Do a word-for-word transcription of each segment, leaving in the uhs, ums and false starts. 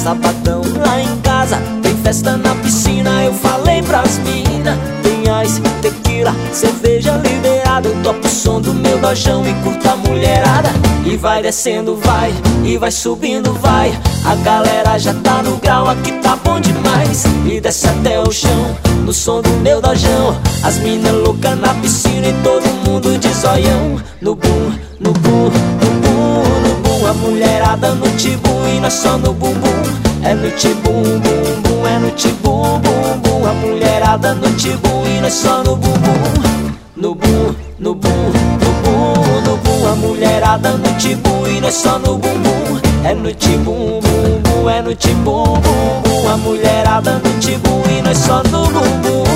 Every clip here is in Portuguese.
sabadão lá em casa. Tem festa na piscina, eu falei pras mina. Tem ice, tequila, cerveja liberada. Eu topo o som do meu dojão e curto a mulherada. E vai descendo, vai, e vai subindo, vai. A galera já tá no grau, aqui tá bom demais. E desce até o chão, no som do meu dojão. As minas loucas na piscina e todo mundo de zoião. No bum, no bum, no bum, no bum. A mulherada no tibum e nós só no bumbum. É no tibum, bum, bum, é no tibum, bum, bum. A mulherada no tibum e nós só no bumbum. No bum, no bum, no bum, no bum. A mulherada no tibum e nós só no bumbum. É no tibum, bum, bum, é no tibum, bum, bum. A mulherada no tibum e nós só no bumbum.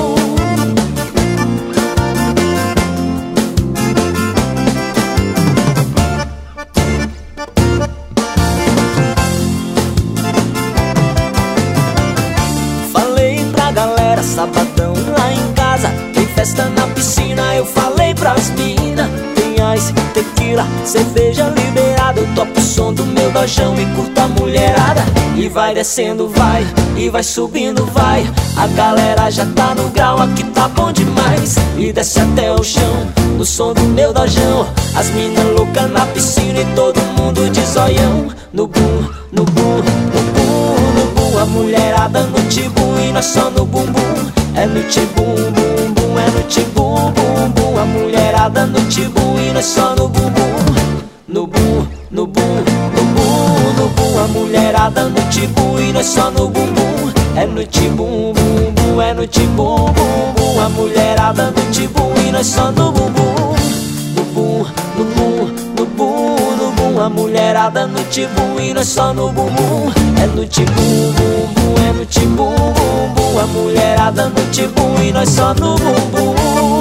Galera, sabadão lá em casa. Tem festa na piscina, eu falei pras mina. Tem ice, tequila, cerveja liberada. Eu topo o som do meu dojão e curto a mulherada. E vai descendo, vai, e vai subindo, vai. A galera já tá no grau, aqui tá bom demais. E desce até o chão, no som do meu dojão. As minas loucas na piscina e todo mundo de zoião. No bum, no bum, no bum, no bum. A mulherada no tibum e nós só no bumbum. É no tibum, bum, bum, é no tibum, bum, bum. A mulherada no tibum e nós só no bumbum. No bum, no bum, no bum, no bum. A mulherada no tibum e nós só no bumbum. É no tibum, bum, bum, é no tibum, bum, bum. A mulherada no tibum e nós só no bumbum. No bum, no bum, no bum, no bum. A mulherada no tibum e nós só no bumbum. É no tibum, bum, bum, é no tibum, bum, bum. A mulherada no tibum e nós só no bumbum.